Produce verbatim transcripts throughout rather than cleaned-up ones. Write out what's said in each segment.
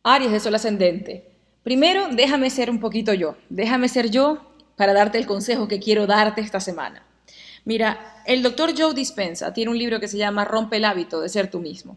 Aries de sol ascendente. Primero, déjame ser un poquito yo. Déjame ser yo para darte el consejo que quiero darte esta semana. Mira, el doctor Joe Dispenza tiene un libro que se llama Rompe el hábito de ser tú mismo.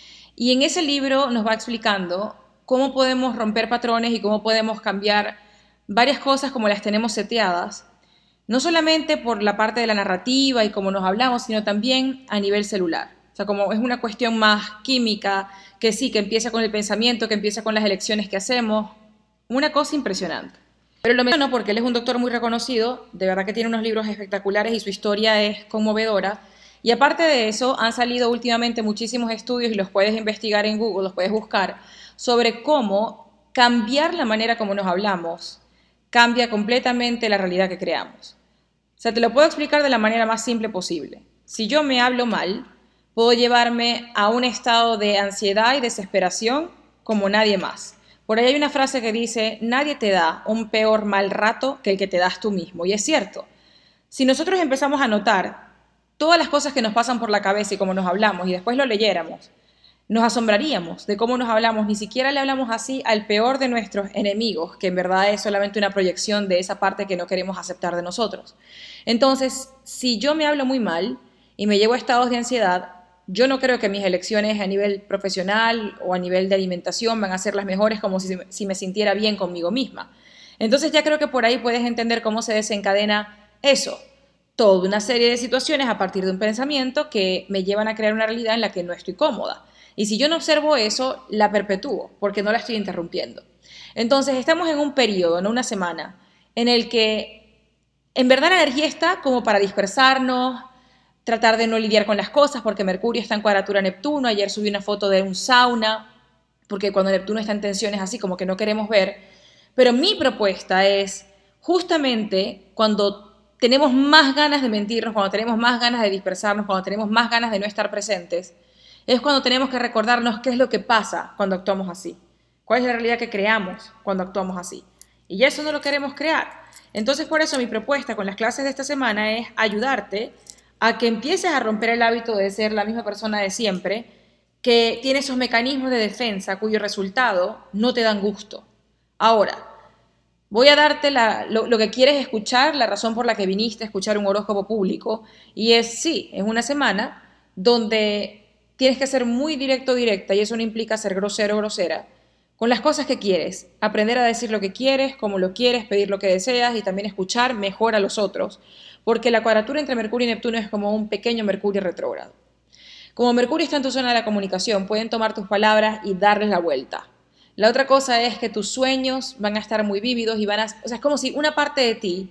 Y en ese libro nos va explicando cómo podemos romper patrones y cómo podemos cambiar varias cosas como las tenemos seteadas, no solamente por la parte de la narrativa y cómo nos hablamos, sino también a nivel celular. O sea, como es una cuestión más química, que sí, que empieza con el pensamiento, que empieza con las elecciones que hacemos, una cosa impresionante. Pero lo menciono porque él es un doctor muy reconocido, de verdad que tiene unos libros espectaculares y su historia es conmovedora. Y aparte de eso, han salido últimamente muchísimos estudios y los puedes investigar en Google, los puedes buscar, sobre cómo cambiar la manera como nos hablamos cambia completamente la realidad que creamos. O sea, te lo puedo explicar de la manera más simple posible. Si yo me hablo mal, puedo llevarme a un estado de ansiedad y desesperación como nadie más. Por ahí hay una frase que dice, nadie te da un peor mal rato que el que te das tú mismo. Y es cierto. Si nosotros empezamos a notar todas las cosas que nos pasan por la cabeza y cómo nos hablamos y después lo leyéramos, nos asombraríamos de cómo nos hablamos. Ni siquiera le hablamos así al peor de nuestros enemigos, que en verdad es solamente una proyección de esa parte que no queremos aceptar de nosotros. Entonces, si yo me hablo muy mal y me llevo a estados de ansiedad, yo no creo que mis elecciones a nivel profesional o a nivel de alimentación van a ser las mejores como si, si me sintiera bien conmigo misma. Entonces ya creo que por ahí puedes entender cómo se desencadena eso. Toda una serie de situaciones a partir de un pensamiento que me llevan a crear una realidad en la que no estoy cómoda. Y si yo no observo eso, la perpetúo, porque no la estoy interrumpiendo. Entonces estamos en un periodo, no una semana, en el que en verdad la energía está como para dispersarnos, tratar de no lidiar con las cosas, porque Mercurio está en cuadratura a Neptuno. Ayer subí una foto de un sauna, porque cuando Neptuno está en tensiones así como que no queremos ver. Pero mi propuesta es, justamente cuando tenemos más ganas de mentirnos, cuando tenemos más ganas de dispersarnos, cuando tenemos más ganas de no estar presentes, es cuando tenemos que recordarnos qué es lo que pasa cuando actuamos así, cuál es la realidad que creamos cuando actuamos así. Y ya eso no lo queremos crear. Entonces, por eso mi propuesta con las clases de esta semana es ayudarte a que empieces a romper el hábito de ser la misma persona de siempre, que tiene esos mecanismos de defensa cuyo resultado no te dan gusto. Ahora, voy a darte la, lo, lo que quieres escuchar, la razón por la que viniste a escuchar un horóscopo público, y es, sí, es una semana donde tienes que ser muy directo, directa, y eso no implica ser grosero, grosera, con las cosas que quieres, aprender a decir lo que quieres, cómo lo quieres, pedir lo que deseas y también escuchar mejor a los otros, porque la cuadratura entre Mercurio y Neptuno es como un pequeño Mercurio retrógrado. Como Mercurio está en tu zona de la comunicación, pueden tomar tus palabras y darles la vuelta. La otra cosa es que tus sueños van a estar muy vívidos y van a... O sea, es como si una parte de ti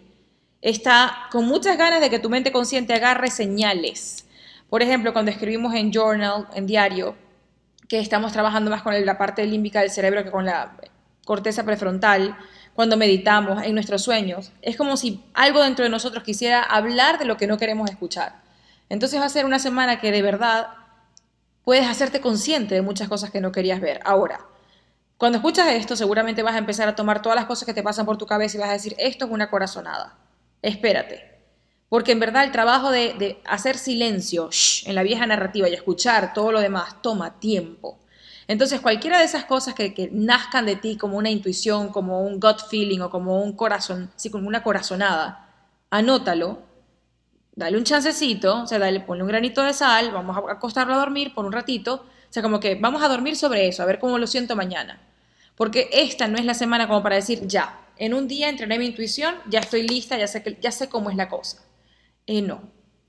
está con muchas ganas de que tu mente consciente agarre señales. Por ejemplo, cuando escribimos en journal, en diario, que estamos trabajando más con la parte límbica del cerebro que con la corteza prefrontal, cuando meditamos en nuestros sueños, es como si algo dentro de nosotros quisiera hablar de lo que no queremos escuchar. Entonces va a ser una semana que de verdad puedes hacerte consciente de muchas cosas que no querías ver. Ahora, cuando escuchas esto, seguramente vas a empezar a tomar todas las cosas que te pasan por tu cabeza y vas a decir, esto es una corazonada. Espérate. Porque en verdad el trabajo de, de hacer silencio shh, en la vieja narrativa y escuchar todo lo demás toma tiempo. Entonces cualquiera de esas cosas que, que nazcan de ti como una intuición, como un gut feeling o como un corazón, sí, como una corazonada, anótalo, dale un chancecito, o sea, dale, ponle un granito de sal, vamos a acostarlo a dormir por un ratito, o sea, como que vamos a dormir sobre eso, a ver cómo lo siento mañana. Porque esta no es la semana como para decir, ya, en un día entrené mi intuición, ya estoy lista, ya sé, que, ya sé cómo es la cosa. Eh, no.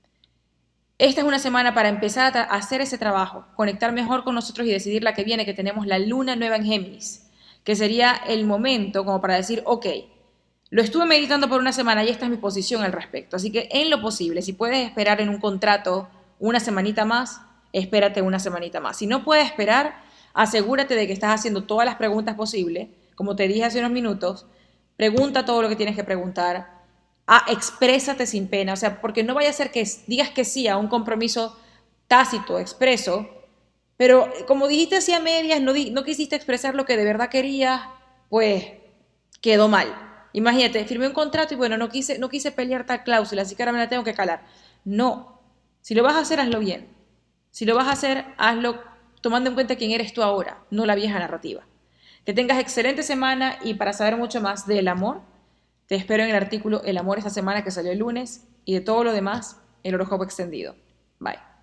Esta es una semana para empezar a, a hacer ese trabajo, conectar mejor con nosotros y decidir la que viene, que tenemos la luna nueva en Géminis, que sería el momento como para decir, ok, lo estuve meditando por una semana y esta es mi posición al respecto. Así que en lo posible, si puedes esperar en un contrato una semanita más, espérate una semanita más. Si no puedes esperar, asegúrate de que estás haciendo todas las preguntas posibles. Como te dije hace unos minutos, pregunta todo lo que tienes que preguntar. Ah, exprésate sin pena, o sea, porque no vaya a ser que digas que sí a un compromiso tácito, expreso, pero como dijiste así a medias, no, di, no quisiste expresar lo que de verdad querías, pues quedó mal. Imagínate, firmé un contrato y bueno, no quise, no quise pelear tal cláusula, así que ahora me la tengo que calar. No, si lo vas a hacer, hazlo bien. Si lo vas a hacer, hazlo tomando en cuenta quién eres tú ahora, no la vieja narrativa. Que tengas excelente semana y para saber mucho más del amor, te espero en el artículo El amor esta semana que salió el lunes y de todo lo demás, el horóscopo extendido. Bye.